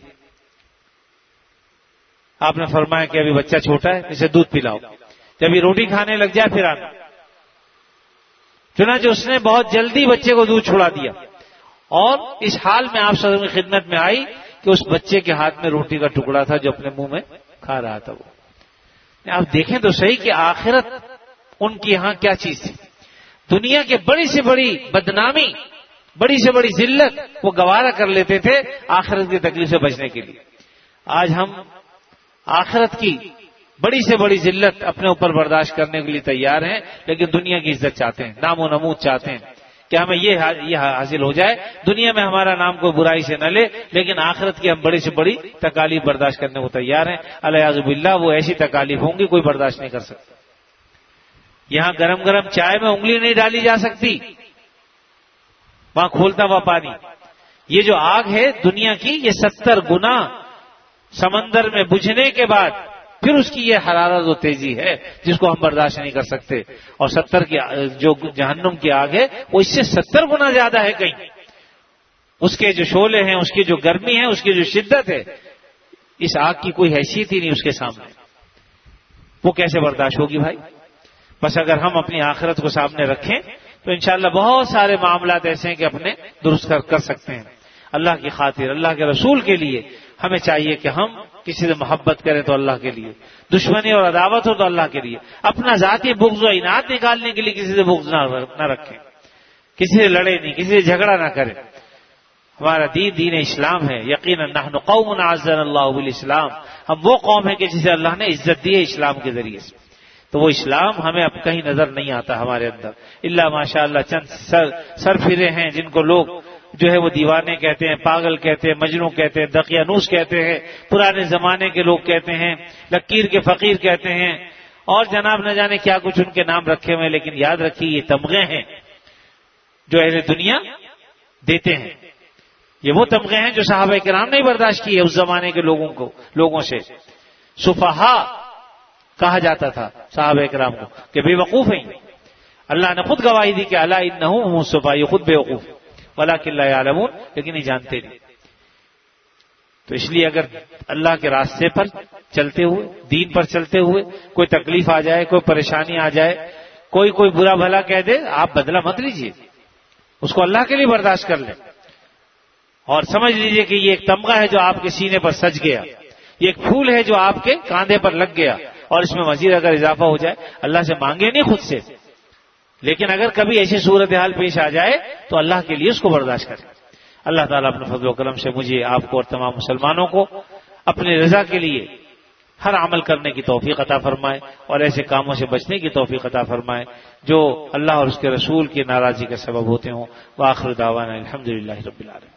آپ نے فرمایا کہ ابھی بچہ چھوٹا ہے اسے دودھ پلاؤ، جب یہ روٹی کھانے لگ جائے پھر آنا۔ چنانچہ اس نے بہت جلدی بچے کو دودھ چھڑا دیا، اور اس حال میں آپ صلی اللہ علیہ وسلم کی خدمت میں آئی کہ اس بچے کے ہاتھ میں روٹی کا ٹکڑا تھا جو اپنے منہ میں کھا رہا تھا۔ وہ آپ دیکھیں تو صحیح کہ آخرت ان کی یہاں کیا چیز تھی، دنیا کے بڑی سے بڑی بدنامی، بڑی سے بڑی ذلت وہ گوارا کر لیتے تھے آخرت کی تکلیف سے بچنے کے لیے۔ آج ہم آخرت کی بڑی سے بڑی ذلت اپنے اوپر برداشت کرنے کے لیے تیار ہیں، لیکن دنیا کی عزت چاہتے ہیں، نام و نمود چاہتے ہیں کہ ہمیں یہ حاصل ہو جائے، دنیا میں ہمارا نام کوئی برائی سے نہ لے، لیکن آخرت کی ہم بڑی سے بڑی تکالیف برداشت کرنے کو تیار ہیں۔ الیاذ باللہ وہ ایسی تکالیف ہوں گی کوئی برداشت نہیں کر سکتا۔ یہاں گرم گرم چائے میں انگلی نہیں ڈالی جا سکتی، وہاں کھولتا ہوا پانی۔ یہ جو آگ ہے دنیا کی، یہ 70 گنا سمندر میں بجھنے کے بعد پھر اس کی یہ حرارت و تیزی ہے جس کو ہم برداشت نہیں کر سکتے، اور 70 کی جو جہنم کی آگ ہے وہ اس سے 70 گنا زیادہ ہے کہیں، اس کے جو شعلے ہیں، اس کی جو گرمی ہے، اس کی جو شدت ہے، اس آگ کی کوئی حیثیت ہی نہیں اس کے سامنے، وہ کیسے برداشت ہوگی بھائی؟ بس اگر ہم اپنی آخرت کو سامنے رکھیں تو انشاءاللہ بہت سارے معاملات ایسے ہیں کہ اپنے درست کر سکتے ہیں۔ اللہ کی خاطر، اللہ کے رسول کے لیے ہمیں چاہیے کہ ہم کسی سے محبت کریں تو اللہ کے لیے، دشمنی اور عداوت ہو تو اللہ کے لیے، اپنا ذاتی بغض و عناد نکالنے کے لیے کسی سے بغض نہ رکھیں، کسی سے لڑے نہیں، کسی سے جھگڑا نہ کریں۔ ہمارا دین اسلام ہے، یقیناً نحن قوم اعزنا اللہ بالاسلام، ہم وہ قوم ہے کہ جسے اللہ نے عزت دی ہے اسلام کے ذریعے سے۔ تو وہ اسلام ہمیں اب کہیں نظر نہیں آتا ہمارے اندر، الا ماشاء اللہ چند سر پھرے ہیں جن کو لوگ جو ہے وہ دیوانے کہتے ہیں، پاگل کہتے ہیں، مجنوں کہتے ہیں، دقیانوس کہتے ہیں، پرانے زمانے کے لوگ کہتے ہیں، لکیر کے فقیر کہتے ہیں، اور جناب نہ جانے کیا کچھ ان کے نام رکھے ہوئے، لیکن یاد رکھیے یہ تمغے ہیں جو اہل دنیا دیتے ہیں، یہ وہ تمغے ہیں جو صحابہ کرام نے برداشت کیے اس زمانے کے لوگوں سے۔ سفہا کہا جاتا تھا صحابہ کرام کو کہ بے وقوف ہیں، اللہ نے خود گواہی دی کہ الا انہم هم السفہاء، یہ خود بے وقوف ولکن لا یعلمون، لیکن یہ جانتے نہیں۔ تو اس لیے اگر اللہ کے راستے پر چلتے ہوئے، دین پر چلتے ہوئے کوئی تکلیف آ جائے، کوئی پریشانی آ جائے، کوئی برا بھلا کہہ دے، آپ بدلہ مت لیجیے، اس کو اللہ کے لیے برداشت کر لیں اور سمجھ لیجیے کہ یہ ایک تمغہ ہے جو آپ کے سینے پر سج گیا، یہ ایک پھول ہے جو آپ کے کاندھے پر لگ گیا، اور اس میں مزید اگر اضافہ ہو جائے اللہ سے مانگے نہیں خود سے، لیکن اگر کبھی ایسی صورتحال پیش آ جائے تو اللہ کے لیے اس کو برداشت کریں۔ اللہ تعالیٰ اپنے فضل و کرم سے مجھے، آپ کو اور تمام مسلمانوں کو اپنی رضا کے لیے ہر عمل کرنے کی توفیق عطا فرمائے اور ایسے کاموں سے بچنے کی توفیق عطا فرمائے جو اللہ اور اس کے رسول کی ناراضی کا سبب ہوتے ہوں۔ وآخر دعوانا الحمدللہ رب العالمین،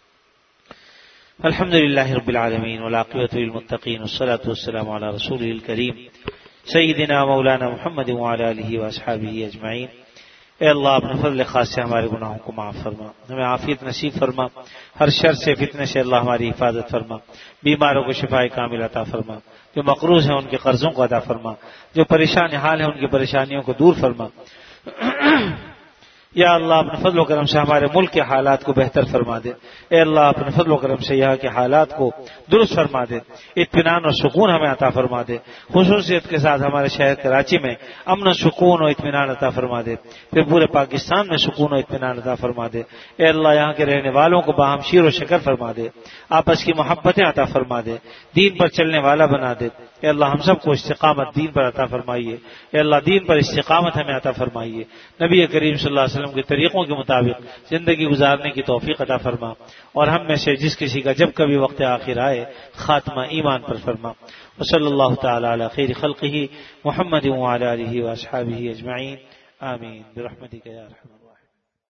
الحمدللہ رب العالمین والعاقبۃ للمتقین والصلاۃ والسلام علی رسولہ الکریم سیدنا مولانا محمد وعلی آلہ واصحابہ اجمعین۔ اے اللہ اپنے فضل خاص سے ہمارے گناہوں کو معاف فرما، ہمیں عافیت نصیب فرما، ہر شر سے فتنے سے اللہ ہماری حفاظت فرما، بیماروں کو شفائے کامل عطا فرما، جو مقروض ہیں ان کے قرضوں کو ادا فرما، جو پریشان حال ہیں ان کی پریشانیوں کو دور فرما۔ یا اللہ اپنے فضل و کرم سے ہمارے ملک کے حالات کو بہتر فرما دے، اے اللہ اپنے فضل و کرم سے یہاں کے حالات کو درست فرما دے، اطمینان اور سکون ہمیں عطا فرما دے، خصوصیت کے ساتھ ہمارے شہر کراچی میں امن و سکون و اطمینان عطا فرما دے، پھر پورے پاکستان میں سکون و اطمینان عطا فرما دے، اے اللہ یہاں کے رہنے والوں کو باہم شیر و شکر فرما دے، آپس کی محبتیں عطا فرما دے، دین پر چلنے والا بنا دے، اے اللہ ہم سب کو استقامت دین پر عطا فرمائیے، اے اللہ دین پر استقامت ہمیں عطا فرمائیے، نبی کریم صلی اللہ علیہ وسلم کے طریقوں کے مطابق زندگی گزارنے کی توفیق عطا فرما، اور ہم میں سے جس کسی کا جب کبھی وقت آخر آئے خاتمہ ایمان پر فرما۔ وصلی اللہ تعالی علی خیر خلقہ محمد وعلی آلہ واصحابہ اجمعین، آمین برحمتک یا ارحم۔